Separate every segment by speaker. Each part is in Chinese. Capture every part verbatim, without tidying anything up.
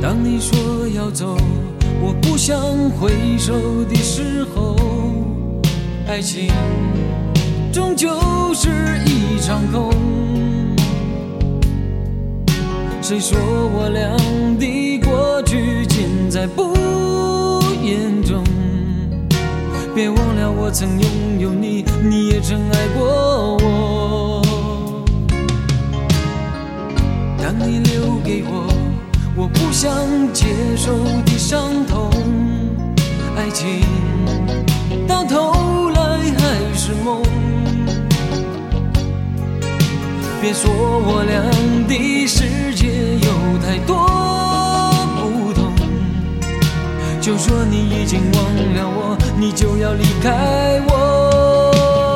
Speaker 1: 当你说要走，我不想回首的时候，爱情终究是一场空。谁说我俩的过去尽在不言中？别忘了我曾拥有你，你也曾爱过我。当你留给我我不想接受的伤痛，爱情到头来还是梦。别说我俩的世界有太多不同，就说你已经忘了我，你就要离开我。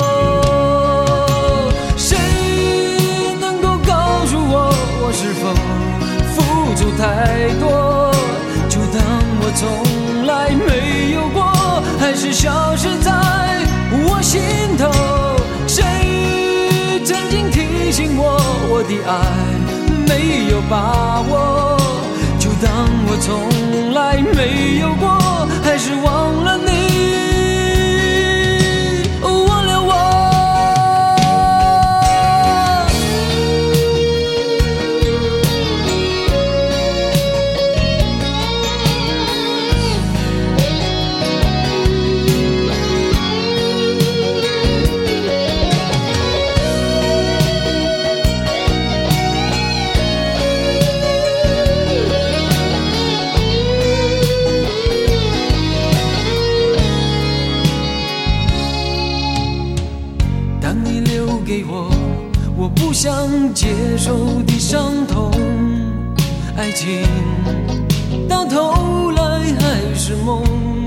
Speaker 1: 谁能够告诉我，我是否付出太多，就当我从来没有过，还是消失在我心头。谁曾经提醒我，我的爱没有把握，就当我从来没有过，还是忘了你，忘了我。我不想接受的伤痛，爱情到头来还是梦。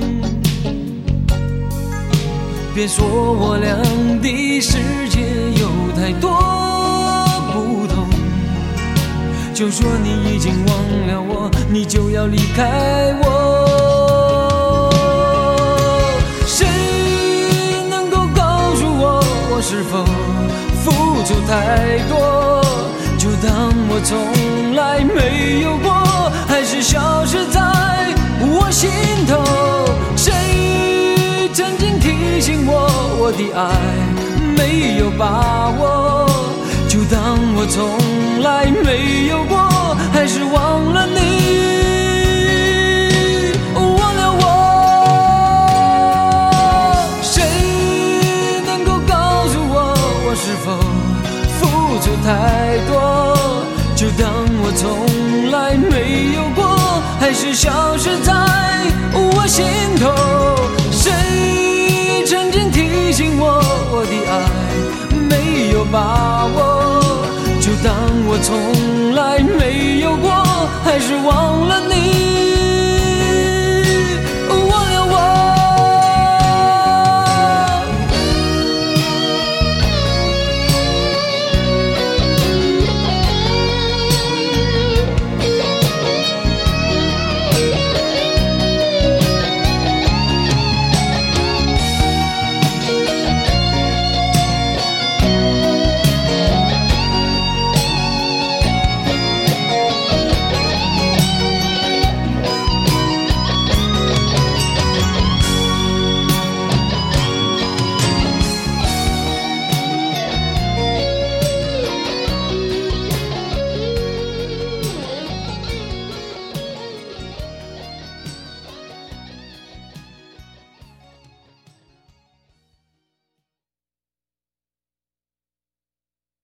Speaker 1: 别说我俩的世界有太多不同，就说你已经忘了我，你就要离开我。谁能够告诉我，我是否付出太多，就当我从来没有过，还是消失在我心头。谁曾经提醒我，我的爱没有把握，就当我从来没有过，还是忘了你，忘了我。谁能够告诉我，我是否付出太多，就当我从来没有过，还是消失在我心头。谁曾经提醒我，我的爱没有把握，就当我从来没有过，还是忘了你。